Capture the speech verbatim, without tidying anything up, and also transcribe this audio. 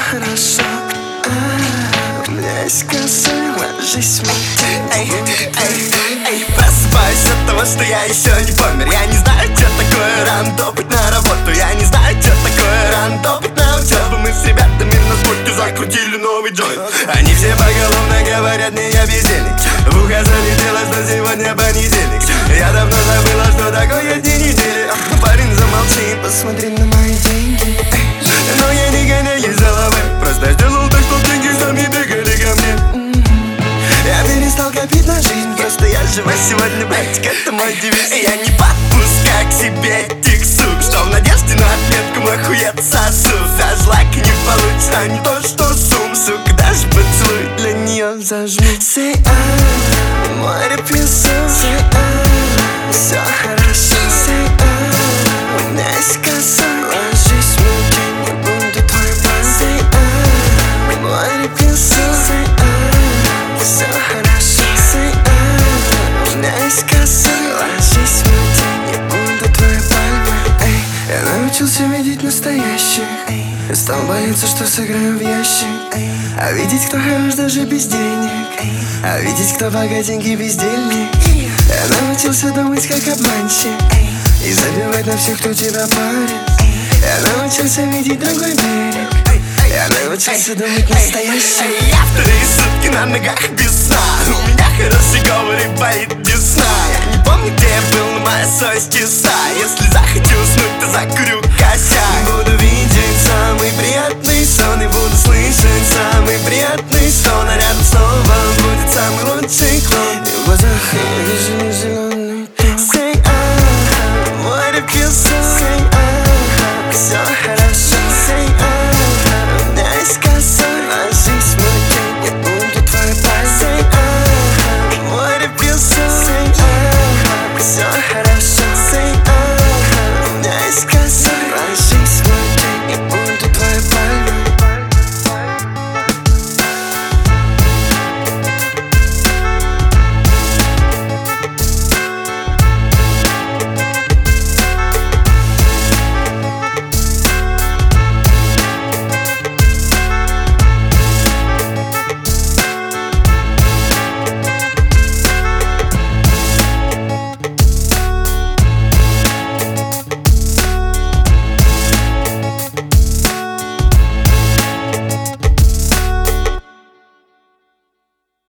хорошо. А, у меня есть косой, ложись в мой. Эй, эй, эй, просыпаюсь от того, что я еще не помер. Я не знаю, что такое рано топать на работу. Я не знаю, что такое рано топать на учебу. Мы с ребятами на спорте закрутили новый джойнт. Они все поголовно говорят мне, я бездельник. В ухо залетело, что сегодня понедельник. Я давно забыла, что такое дни недели. Парень, замолчи, посмотри на мои деньги. Но я не гоняюсь за головой, просто сделал так, что деньги сами бегали ко мне. Я перестал копить на жизнь, просто я живу сегодня, братик, это мой девиз. Я не подпускаю к себе этих сук, что в надежде на отметку мой хует сосу. Даже лайк не получится, а не то, что сум, сука, даже поцелуй для нее зажму. Say ah, море песок. Say ah, все хорошо. Say ah, у меня есть косой, ложись в мой день, не буду твой пан. Say ah, море песок. Say ah, все хорошо. Say ah, у меня есть косой, ложись в мой день, не буду твой пан. Эй, я научился видеть настоящих. Стал бояться, что сыграю в ящик. А видеть, кто хорош даже без денег. А видеть, кто богатенький бездельник. Я научился думать как обманщик и забивать на всех, кто тебя парит. Я научился видеть другой берег. Я научился думать настоящий. Я вторые сутки на ногах без сна. У меня хороший говор и болит десна. Я не помню, где я был, но моя совесть чиста. Если захочу уснуть, то закурю косяк. Буду видеть самый приятный сон и буду слышать самый приятный стон, а рядом снова будет